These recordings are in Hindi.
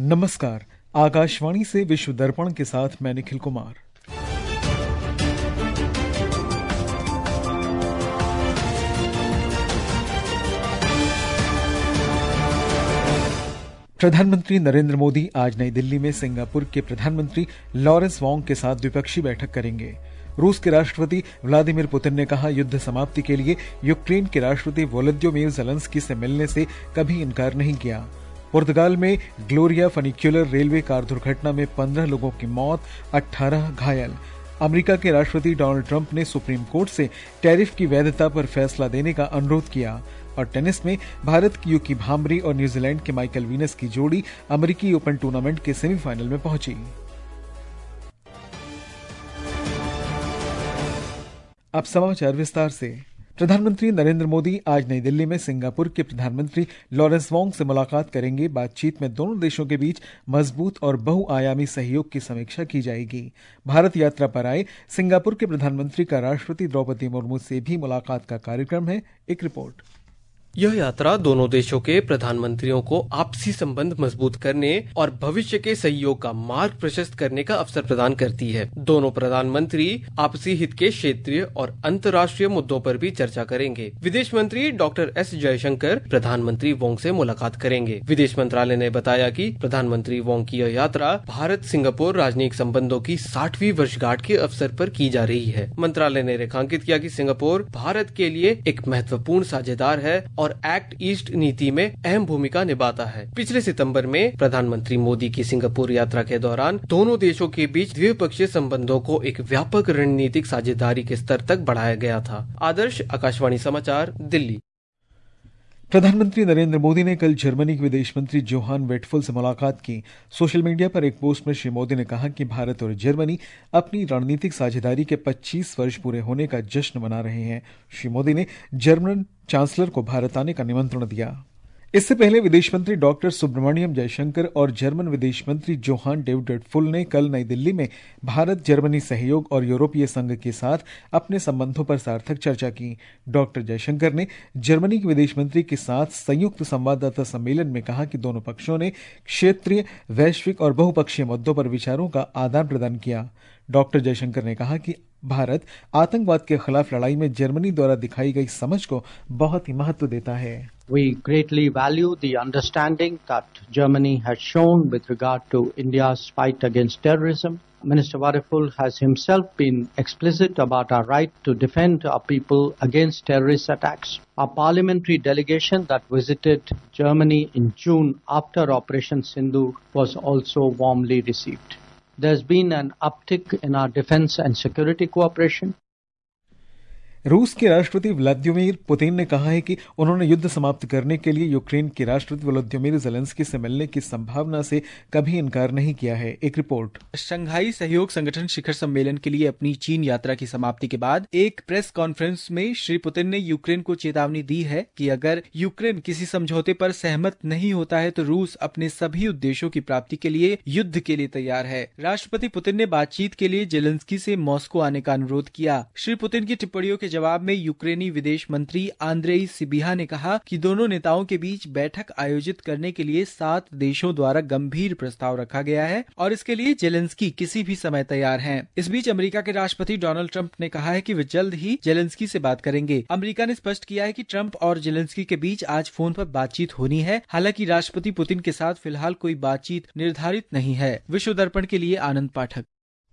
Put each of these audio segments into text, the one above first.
नमस्कार। आकाशवाणी से विश्व दर्पण के साथ मैं निखिल कुमार। प्रधानमंत्री नरेंद्र मोदी आज नई दिल्ली में सिंगापुर के प्रधानमंत्री लॉरेंस वोंग के साथ द्विपक्षीय बैठक करेंगे। रूस के राष्ट्रपति व्लादिमीर पुतिन ने कहा, युद्ध समाप्ति के लिए यूक्रेन के राष्ट्रपति वोलोदिमीर ज़ेलेंस्की से मिलने से कभी इनकार नहीं किया। पुर्तगाल में ग्लोरिया फनिक्यूलर रेलवे कार दुर्घटना में 15 लोगों की मौत, 18 घायल। अमेरिका के राष्ट्रपति डोनाल्ड ट्रंप ने सुप्रीम कोर्ट से टैरिफ की वैधता पर फैसला देने का अनुरोध किया। और टेनिस में भारत की युकी भांबरी और न्यूजीलैंड के माइकल वीनस की जोड़ी अमेरिकी ओपन टूर्नामेंट के सेमीफाइनल में पहुंची। अब समाचार विस्तार से। प्रधानमंत्री नरेंद्र मोदी आज नई दिल्ली में सिंगापुर के प्रधानमंत्री लॉरेंस वोंग से मुलाकात करेंगे। बातचीत में दोनों देशों के बीच मजबूत और बहुआयामी सहयोग की समीक्षा की जाएगी। भारत यात्रा पर आए सिंगापुर के प्रधानमंत्री का राष्ट्रपति द्रौपदी मुर्मू से भी मुलाकात का कार्यक्रम है। एक रिपोर्ट। यह यात्रा दोनों देशों के प्रधानमंत्रियों को आपसी संबंध मजबूत करने और भविष्य के सहयोग का मार्ग प्रशस्त करने का अवसर प्रदान करती है। दोनों प्रधानमंत्री आपसी हित के क्षेत्रीय और अंतर्राष्ट्रीय मुद्दों पर भी चर्चा करेंगे। विदेश मंत्री डॉक्टर एस जयशंकर प्रधानमंत्री वोंग से मुलाकात करेंगे। विदेश मंत्रालय ने बताया कि प्रधानमंत्री वोंग की यह यात्रा भारत सिंगापुर राजनयिक संबंधों की 60वीं वर्षगांठ के अवसर पर की जा रही है। मंत्रालय ने रेखांकित किया कि सिंगापुर भारत के लिए एक महत्वपूर्ण साझेदार है और एक्ट ईस्ट नीति में अहम भूमिका निभाता है। पिछले सितंबर में प्रधानमंत्री मोदी की सिंगापुर यात्रा के दौरान दोनों देशों के बीच द्विपक्षीय संबंधों को एक व्यापक रणनीतिक साझेदारी के स्तर तक बढ़ाया गया था। आदर्श, आकाशवाणी समाचार, दिल्ली। प्रधानमंत्री नरेंद्र मोदी ने कल जर्मनी के विदेश मंत्री जोहान वेटफुल से मुलाकात की। सोशल मीडिया पर एक पोस्ट में श्री मोदी ने कहा कि भारत और जर्मनी अपनी रणनीतिक साझेदारी के 25 वर्ष पूरे होने का जश्न मना रहे हैं। श्री मोदी ने जर्मन चांसलर को भारत आने का निमंत्रण दिया। इससे पहले विदेश मंत्री डॉक्टर सुब्रमण्यम जयशंकर और जर्मन विदेश मंत्री जोहान डेविड वेटफुल ने कल नई दिल्ली में भारत जर्मनी सहयोग और यूरोपीय संघ के साथ अपने संबंधों पर सार्थक चर्चा की। डॉक्टर जयशंकर ने जर्मनी के विदेश मंत्री के साथ संयुक्त संवाददाता सम्मेलन में कहा कि दोनों पक्षों ने क्षेत्रीय, वैश्विक और बहुपक्षीय मुद्दों पर विचारों का आदान प्रदान किया। डॉक्टर जयशंकर ने कहा कि भारत आतंकवाद के खिलाफ लड़ाई में जर्मनी द्वारा दिखाई गई समझ को बहुत ही महत्व देता है। We greatly value the understanding that Germany has shown with regard to India's fight against terrorism. Minister Vadeful has himself been explicit about our right to defend our people against terrorist attacks. Our parliamentary delegation that visited Germany in June after Operation Sindoor was also warmly received. There's been an uptick in our defense and security cooperation. रूस के राष्ट्रपति व्लादिमीर पुतिन ने कहा है कि उन्होंने युद्ध समाप्त करने के लिए यूक्रेन के राष्ट्रपति वोलोदिमीर ज़ेलेंस्की से मिलने की संभावना से कभी इनकार नहीं किया है। एक रिपोर्ट। शंघाई सहयोग संगठन शिखर सम्मेलन के लिए अपनी चीन यात्रा की समाप्ति के बाद एक प्रेस कॉन्फ्रेंस में श्री पुतिन ने यूक्रेन को चेतावनी दी है कि अगर यूक्रेन किसी समझौते पर सहमत नहीं होता है तो रूस अपने सभी उद्देश्यों की प्राप्ति के लिए युद्ध के लिए तैयार है। राष्ट्रपति पुतिन ने बातचीत के लिए ज़ेलेंस्की से मॉस्को आने का अनुरोध किया। श्री पुतिन की टिप्पणियों के जवाब में यूक्रेनी विदेश मंत्री आंद्रेई सिबिहा ने कहा कि दोनों नेताओं के बीच बैठक आयोजित करने के लिए 7 देशों द्वारा गंभीर प्रस्ताव रखा गया है और इसके लिए ज़ेलेंस्की किसी भी समय तैयार हैं। इस बीच अमेरिका के राष्ट्रपति डोनाल्ड ट्रंप ने कहा है कि वे जल्द ही ज़ेलेंस्की से बात करेंगे। अमेरिका ने स्पष्ट किया है कि ट्रंप और ज़ेलेंस्की के बीच आज फोन पर बातचीत होनी है। हालांकि राष्ट्रपति पुतिन के साथ फिलहाल कोई बातचीत निर्धारित नहीं है। विश्व दर्पण के लिए आनंद पाठक।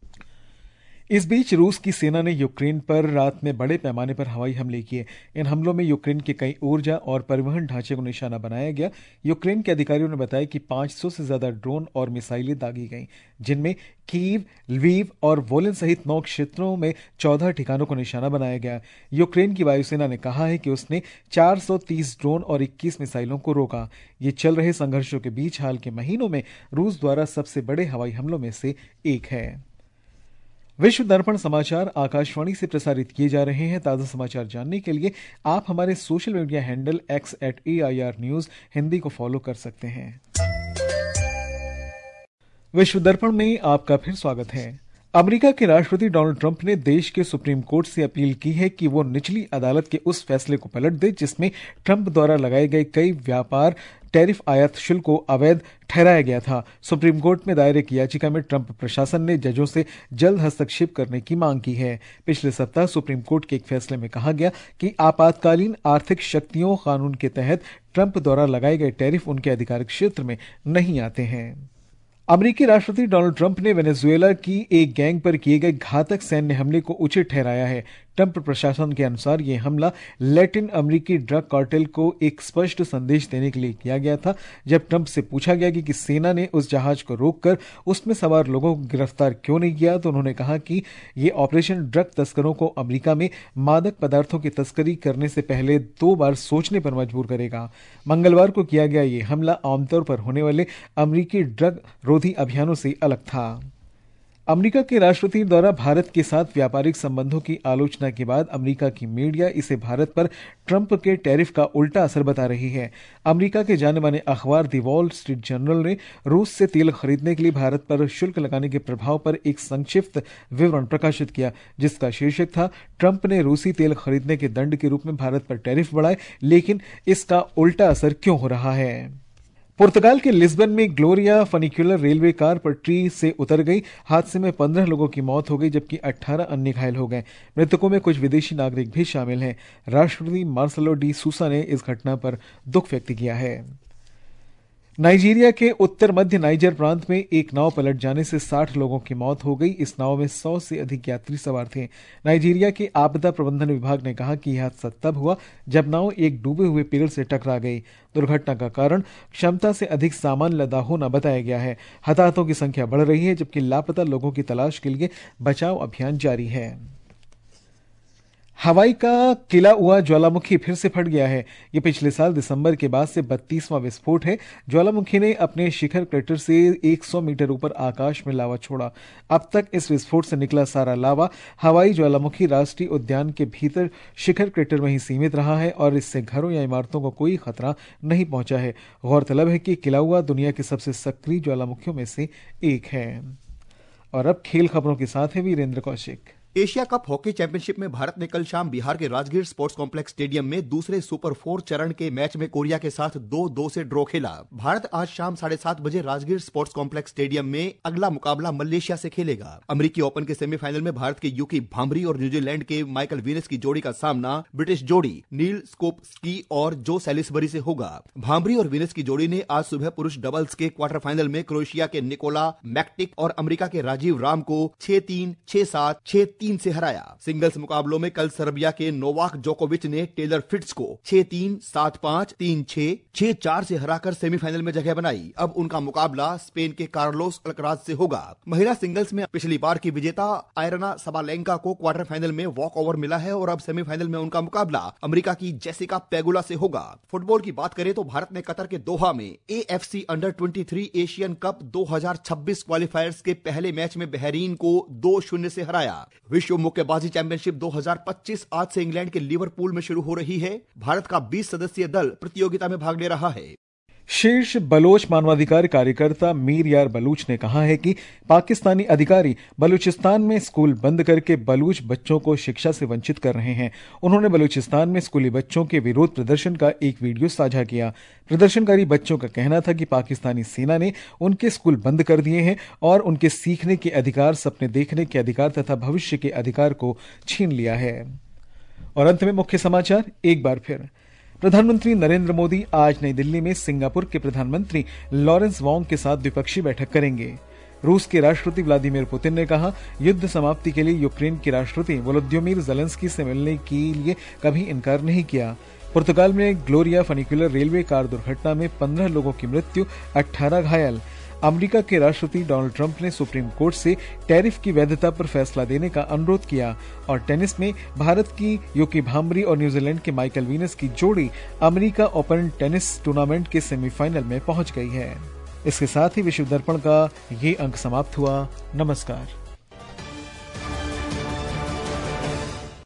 इस बीच रूस की सेना ने यूक्रेन पर रात में बड़े पैमाने पर हवाई हमले किए। इन हमलों में यूक्रेन के कई ऊर्जा और परिवहन ढांचे को निशाना बनाया गया। यूक्रेन के अधिकारियों ने बताया कि 500 से ज्यादा ड्रोन और मिसाइलें दागी गईं, जिनमें कीव, लवीव और वोलिन सहित 9 क्षेत्रों में 14 ठिकानों को निशाना बनाया गया। यूक्रेन की वायुसेना ने कहा है कि उसने 430 ड्रोन और 21 मिसाइलों को रोका। ये चल रहे संघर्षों के बीच हाल के महीनों में रूस द्वारा सबसे बड़े हवाई हमलों में से एक है। विश्व दर्पण समाचार आकाशवाणी से प्रसारित किए जा रहे हैं। ताज़ा समाचार जानने के लिए आप हमारे social media handle x@AIR News Hindi को फॉलो कर सकते हैं। विश्व दर्पण में आपका फिर स्वागत है। अमेरिका के राष्ट्रपति डोनाल्ड ट्रंप ने देश के सुप्रीम कोर्ट से अपील की है कि वो निचली अदालत के उस फैसले को पलट दे जिसमें ट्रंप द्वारा लगाए गए कई व्यापार टैरिफ आयात शुल्क को अवैध ठहराया गया था। सुप्रीम कोर्ट में दायर एक याचिका में ट्रंप प्रशासन ने जजों से जल्द हस्तक्षेप करने की मांग की है। पिछले सप्ताह सुप्रीम कोर्ट के एक फैसले में कहा गया कि आपातकालीन आर्थिक शक्तियों कानून के तहत ट्रंप द्वारा लगाए गए टैरिफ उनके अधिकार क्षेत्र में नहीं आते हैं। अमेरिकी राष्ट्रपति डोनाल्ड ट्रंप ने वेनेजुएला की एक गैंग पर किए गए घातक सैन्य हमले को उचित ठहराया है। ट्रंप प्रशासन के अनुसार यह हमला लैटिन अमेरिकी ड्रग कार्टेल को एक स्पष्ट संदेश देने के लिए किया गया था। जब ट्रंप से पूछा गया कि सेना ने उस जहाज को रोककर उसमें सवार लोगों को गिरफ्तार क्यों नहीं किया, तो उन्होंने कहा कि यह ऑपरेशन ड्रग तस्करों को अमेरिका में मादक पदार्थों की तस्करी करने से पहले 2 बार सोचने पर मजबूर करेगा। मंगलवार को किया गया यह हमला आमतौर पर होने वाले अमेरिकी ड्रग रोधी अभियानों से अलग था। अमेरिका के राष्ट्रपति द्वारा भारत के साथ व्यापारिक संबंधों की आलोचना के बाद अमेरिका की मीडिया इसे भारत पर ट्रंप के टैरिफ का उल्टा असर बता रही है। अमेरिका के जाने माने अखबार द वॉल स्ट्रीट जर्नल ने रूस से तेल खरीदने के लिए भारत पर शुल्क लगाने के प्रभाव पर एक संक्षिप्त विवरण प्रकाशित किया, जिसका शीर्षक था, ट्रंप ने रूसी तेल खरीदने के दंड के रूप में भारत पर टैरिफ बढ़ाए, लेकिन इसका उल्टा असर क्यों हो रहा है। पुर्तगाल के लिस्बन में ग्लोरिया फनिक्यूलर रेलवे कार पटरी से उतर गई। हादसे में 15 लोगों की मौत हो गई जबकि 18 अन्य घायल हो गए। मृतकों में कुछ विदेशी नागरिक भी शामिल हैं। राष्ट्रपति मार्सेलो डी सूसा ने इस घटना पर दुख व्यक्त किया है। नाइजीरिया के उत्तर मध्य नाइजर प्रांत में एक नाव पलट जाने से 60 लोगों की मौत हो गई। इस नाव में 100 से अधिक यात्री सवार थे। नाइजीरिया के आपदा प्रबंधन विभाग ने कहा कि यह हादसा तब हुआ जब नाव एक डूबे हुए पेड़ से टकरा गई। दुर्घटना का कारण क्षमता से अधिक सामान लदा होना बताया गया है। हताहतों की संख्या बढ़ रही है जबकि लापता लोगों की तलाश के लिए बचाव अभियान जारी है। हवाई का किलाउआ ज्वालामुखी फिर से फट गया है। यह पिछले साल दिसंबर के बाद से 32वां विस्फोट है। ज्वालामुखी ने अपने शिखर क्रेटर से 100 मीटर ऊपर आकाश में लावा छोड़ा। अब तक इस विस्फोट से निकला सारा लावा हवाई ज्वालामुखी राष्ट्रीय उद्यान के भीतर शिखर क्रेटर में ही सीमित रहा है और इससे घरों या इमारतों को कोई खतरा नहीं पहुंचा है। गौरतलब है कि किलाउआ दुनिया के सबसे सक्रिय ज्वालामुखियों में से एक है। और अब खेल खबरों के साथ है Virender Kaushik. Asia cup hockey championship में भारत ने कल शाम बिहार के राजगीर स्पोर्ट्स कॉम्प्लेक्स स्टेडियम में दूसरे सुपर 4 चरण के मैच में कोरिया के साथ 2-2 से ड्रॉ खेला। भारत आज शाम 7:30 बजे राजगीर स्पोर्ट्स कॉम्प्लेक्स स्टेडियम में अगला मुकाबला मलेशिया से खेलेगा। अमेरिकी ओपन के सेमीफाइनल में भारत के यूकी भांभरी और न्यूजीलैंड के माइकल वीनस की जोड़ी का सामना ब्रिटिश जोड़ी नील स्कोपस्की और जो सैलिसबरी से होगा। भांभरी और वीनस की जोड़ी ने आज सुबह पुरुष डबल्स के क्वार्टर फाइनल में क्रोएशिया के निकोला मैक्टिक और अमेरिका के राजीव राम को 6-3, 6-7, 6-3 से हराया। सिंगल्स मुकाबलों में कल सर्बिया के नोवाक जोकोविच ने टेलर फिट्स को 6-3, 7-5, 3-6, 6-4 से हराकर सेमीफाइनल में जगह बनाई। अब उनका मुकाबला स्पेन के कार्लोस अल्कराज से होगा। महिला सिंगल्स में पिछली बार की विजेता आयरना सबालेंका को क्वार्टर फाइनल में वॉक ओवर मिला है और अब सेमीफाइनल में उनका मुकाबला अमेरिका की जेसिका पेगुला से होगा। फुटबॉल की बात करें तो भारत ने कतर के दोहा में AFC अंडर-23 एशियन कप 2026 क्वालिफायर्स के पहले मैच में बहरीन को 2-0 से हराया। विश्व मुक्केबाजी चैंपियनशिप 2025 आज से इंग्लैंड के लिवरपूल में शुरू हो रही है। भारत का 20 सदस्यीय दल प्रतियोगिता में भाग ले रहा है। शीर्ष बलोच मानवाधिकार कार्यकर्ता मीर यार बलूच ने कहा है कि पाकिस्तानी अधिकारी बलूचिस्तान में स्कूल बंद करके बलूच बच्चों को शिक्षा से वंचित कर रहे हैं। उन्होंने बलूचिस्तान में स्कूली बच्चों के विरोध प्रदर्शन का एक वीडियो साझा किया। प्रदर्शनकारी बच्चों का कहना था कि पाकिस्तानी सेना ने उनके स्कूल बंद कर दिए हैं और उनके सीखने के अधिकार, सपने देखने के अधिकार तथा भविष्य के अधिकार को छीन लिया है। और अंत में मुख्य समाचार एक बार फिर। प्रधानमंत्री नरेंद्र मोदी आज नई दिल्ली में सिंगापुर के प्रधानमंत्री लॉरेंस वोंग के साथ द्विपक्षीय बैठक करेंगे। रूस के राष्ट्रपति व्लादिमीर पुतिन ने कहा, युद्ध समाप्ति के लिए यूक्रेन के राष्ट्रपति वोलोदिमीर ज़ेलेंस्की से मिलने के लिए कभी इनकार नहीं किया। पुर्तगाल में ग्लोरिया फनिक्यूलर रेलवे कार दुर्घटना में 15 लोगों की मृत्यु, 18 घायल। अमेरिका के राष्ट्रपति डोनाल्ड ट्रंप ने सुप्रीम कोर्ट से टैरिफ की वैधता पर फैसला देने का अनुरोध किया। और टेनिस में भारत की यूकी भांभरी और न्यूजीलैंड के माइकल वीनस की जोड़ी अमेरिका ओपन टेनिस टूर्नामेंट के सेमीफाइनल में पहुंच गई है। इसके साथ ही विश्व दर्पण का ये अंक समाप्त हुआ। नमस्कार।